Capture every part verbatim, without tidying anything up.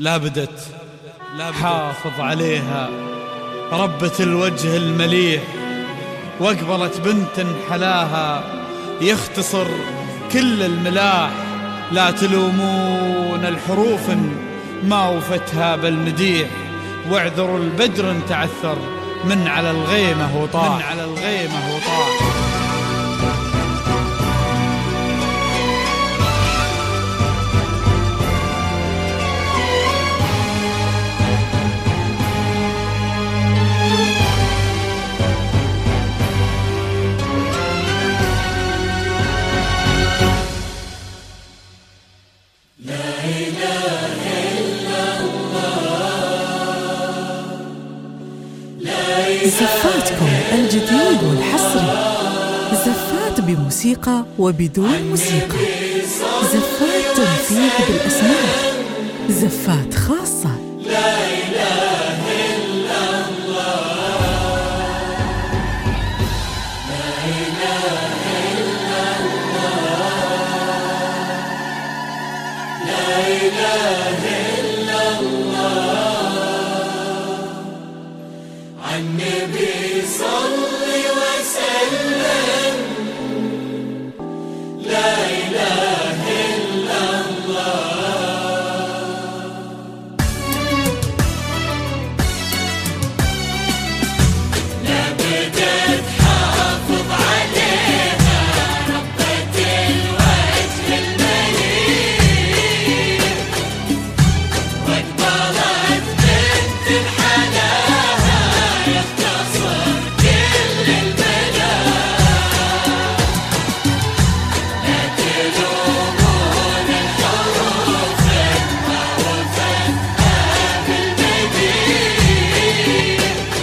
لا بدت حافظ عليها ربة الوجه المليح، واقبلت بنت حلاها يختصر كل الملاح. لا تلومون الحروف ما وفتها بالمديح، واعذروا البدر تعثر من على الغيمة وطاح من على الغيمة وطاح. زفاتكم الجديد والحصري، زفات بموسيقى وبدون موسيقى، زفات تنفيذ بالأسماء، زفات خاصة. لا إله إلا الله، لا إله إلا الله، لا إله إلا الله. النبي صل وسلم، لا إله إلا الله. لا بدت حافظ عليها ربة الوجه المليح، واقبلت بنت حلاها يختصر كل الملاح. لا تلومون الحروف ما وفتها بالمديح،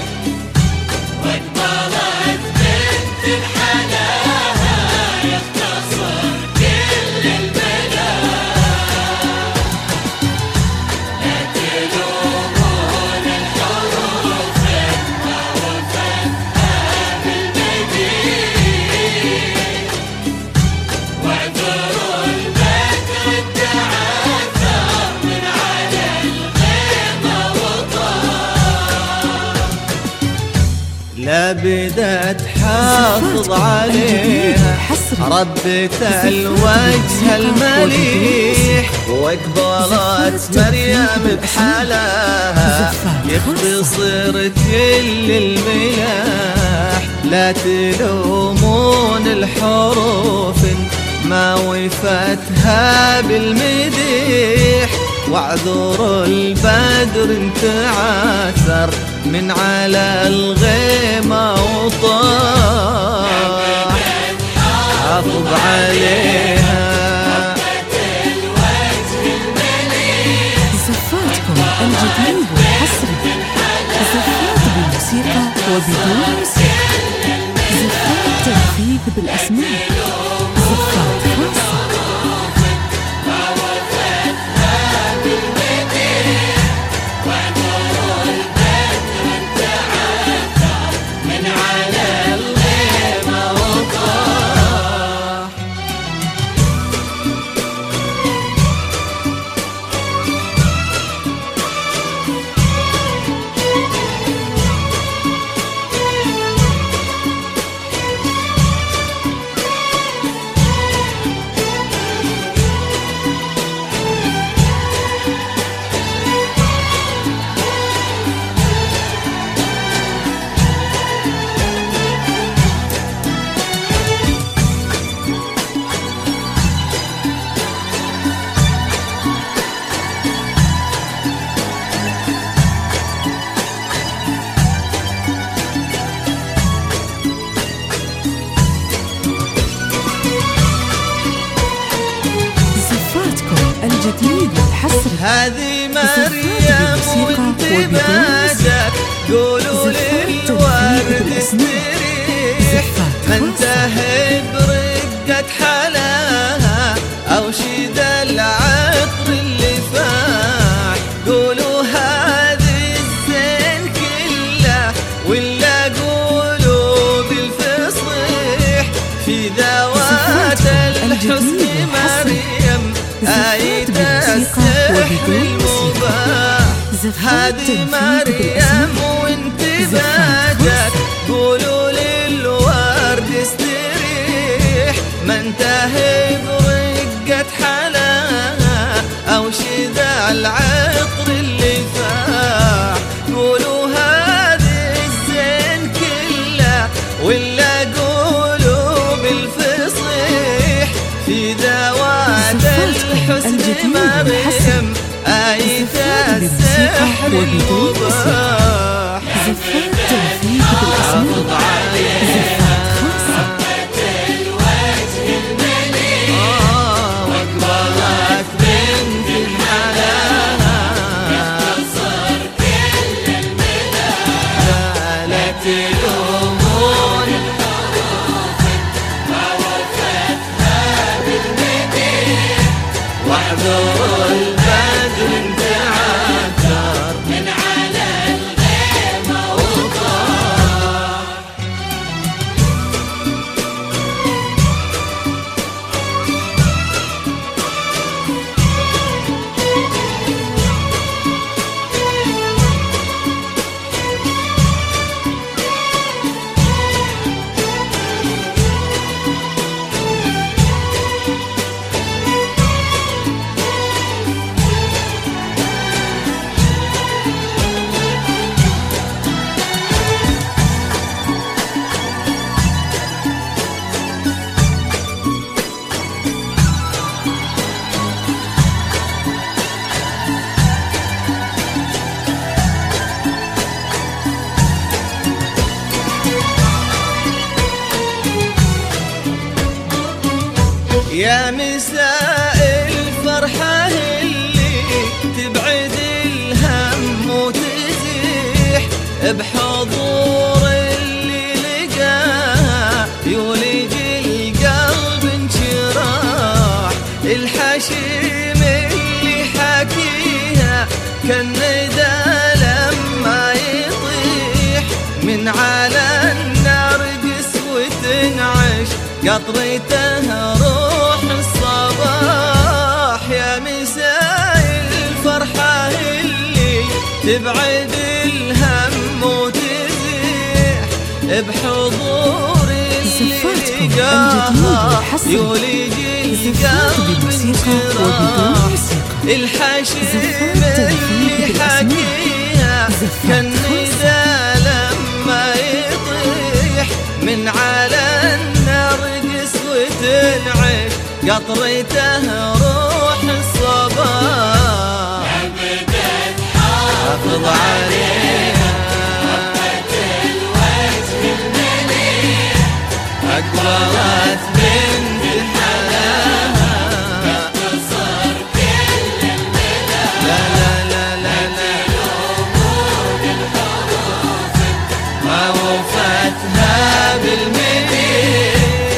واقبلت بنت حلاها يختصر كل الملاح. لا تلومون الحروف ما وفتها بالمديح، واعذروا البدر تعثر من على الغيمة وطاح. لا بدت حافظ عليها ربة الوجه المليح، واقبلت مريم بحلاها يختصر كل الملاح. لا تلومون الحروف ما وفتها بالمديح، واعذروا البدر تعثر من على الغيمة وطاح. حافظ عليها زفاتكم الجديد والحصري، زفات بموسيقى وبدون موسيقى، زفات تنفيذ بالأسماء، زفات خاصة. من على الغيمة وطاح. الجديد والحصري، هذه مريم وانت بادك، قولوا للورد استريح، ما انتهي برقة حلاها او شيد العطر اللي فاح. قولوا هذه الزين كله ولا قولوا بالفصيح، في ذوات الحسن مريم آية السحر المباح. هذه مريم وانت بهجت قولوا للورد استريح ما انتهي برقة حلاها او شذا العطر اللي فاح قولوا هذه الزين كله ولا قولوا بالفصيح في ذوات الحسن مريم آية السحر المباح زفات تنفيذ بالأسماء زفات خاصة الوجه المليح وقبلت بنت حلاها يختصر كل المداح زالت الأمور ووفتها بالمديح واحذروا البدر انتعثر من على الغيمة وطاح يا مساء الفرحة اللي تبعد الهم وتزيح بحضور اللي لقاها يولج القلب انشراح الحشيم اللي حكيها كالندى لما يطيح من على النار قسوة تنعش قطرته روح الصباح يا مساء الفرحة اللي تبعد الهم وتزيح بحضور اللي لقاها يولج القلب انشراح الحشيم اللي حكيها كالندى لما يطيح من على النار قسوة تنعش قطرته روح الصباح أبدت حافظ عليها وقت الوجه المليح أقبلت بنت حلاها يختصر كل المداح لا لا لا لا لا الأمور الحروف ما وفتها بالمديح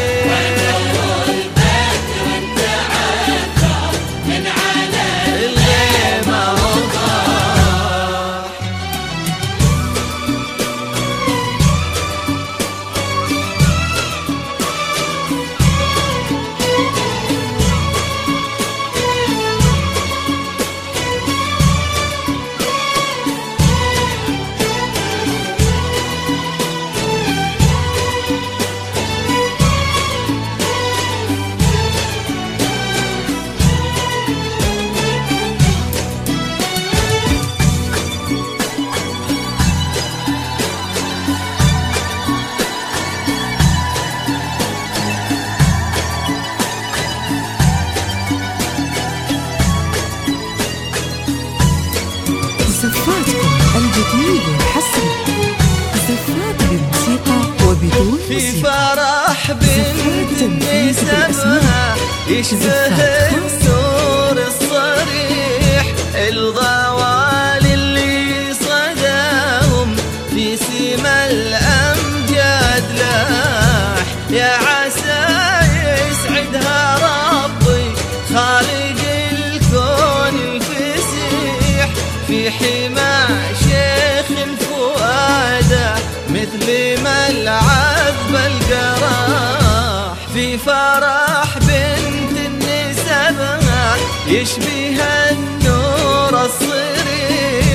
زفاتكم الجديد والحصري زفات بالموسيقى وبدون في موسيقى فرح بنت نسمها يشبه النور الصريح الضوال اللي صداهم في سما الأمجاد لاح يا عسى يسعدها ربي خالق الكون الفسيح في حمى شيخ فؤاده مثل ما العذب القراح في فرح بنت النسبها يشبه النور الصريح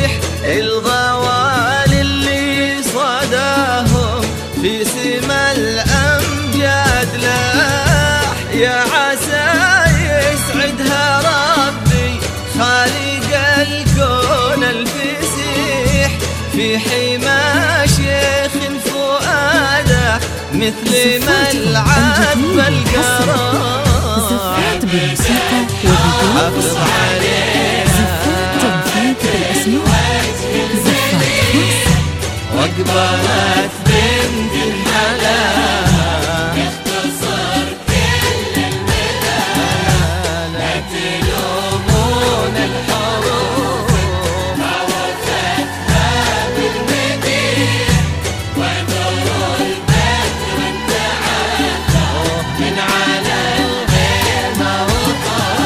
الضوال اللي صداهم في سما الأمجاد لاح. يا عسى يسعدها ربي خالق الكون الفسيح في حمى شيخ فؤاده مثل ملعب القرار. زفات بالموسيقى وبدون زفات تنفيذ بالأسماء. زفات خاصة وأقبلت بنت الحلال يختصر كل المدى لا تلومون الحروب ما وفتها بالمدين واعذروا البدر انتعاله من على الغير ما وطار.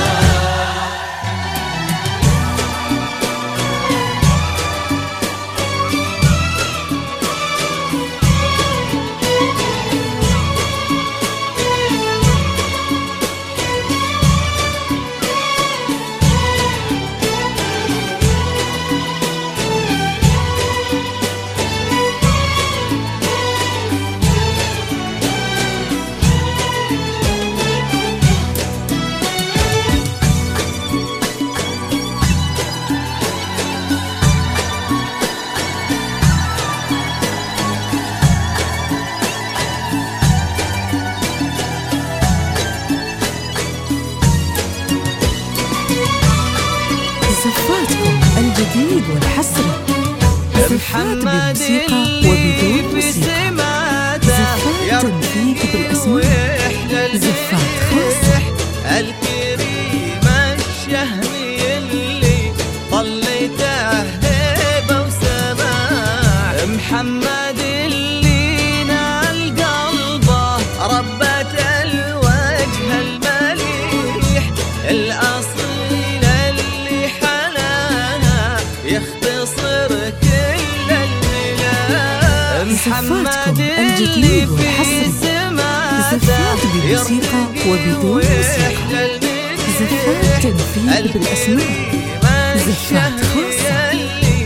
زفاتكم الجديد والحصري. زفات بالموسيقى وبدون موسيقى. زفات تنفيذ بالأسماء. زفات خاصة الكريم الشهمي اللي طليته هيبة وسماع. محمد اللي نال قلبه ربة الوجه المليح. الأصيل اللي حناها يختصر كل الملال. محمد اللي في زفات بالموسيقى وبدون موسيقى. زفات تنفيذ بالأسماء. زفات خاصة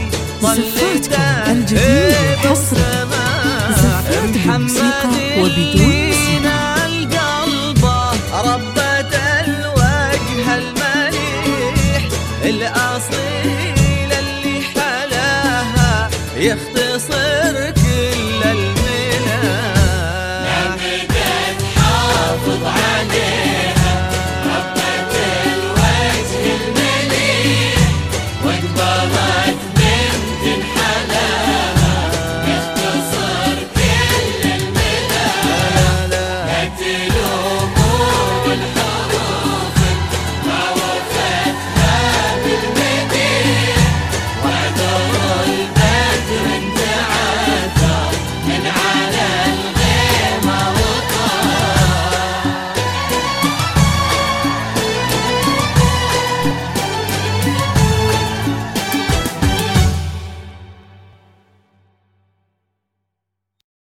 زفاتكم الجديد والحصري. زفات بالموسيقى وبدون